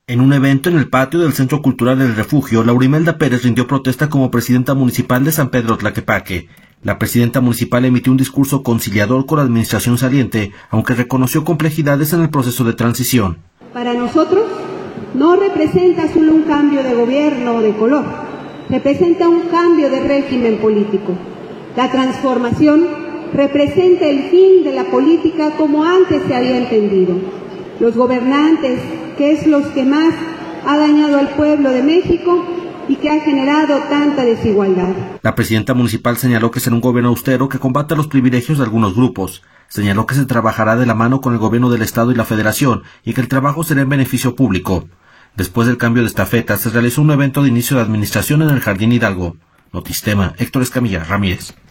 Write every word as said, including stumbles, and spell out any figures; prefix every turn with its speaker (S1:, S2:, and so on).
S1: En un evento en el patio del Centro Cultural del Refugio, Laura Imelda Pérez rindió protesta como presidenta municipal de San Pedro Tlaquepaque. La presidenta municipal emitió un discurso conciliador con la administración saliente, aunque reconoció complejidades en el proceso de transición.
S2: Para nosotros, no representa solo un cambio de gobierno o de color, representa un cambio de régimen político. La transformación representa el fin de la política como antes se había entendido. Los gobernantes, que es los que más ha dañado al pueblo de México y que ha generado tanta desigualdad.
S1: La presidenta municipal señaló que será un gobierno austero que combata los privilegios de algunos grupos. Señaló que se trabajará de la mano con el gobierno del Estado y la Federación y que el trabajo será en beneficio público. Después del cambio de estafeta, se realizó un evento de inicio de administración en el Jardín Hidalgo. Notistema, Héctor Escamilla Ramírez.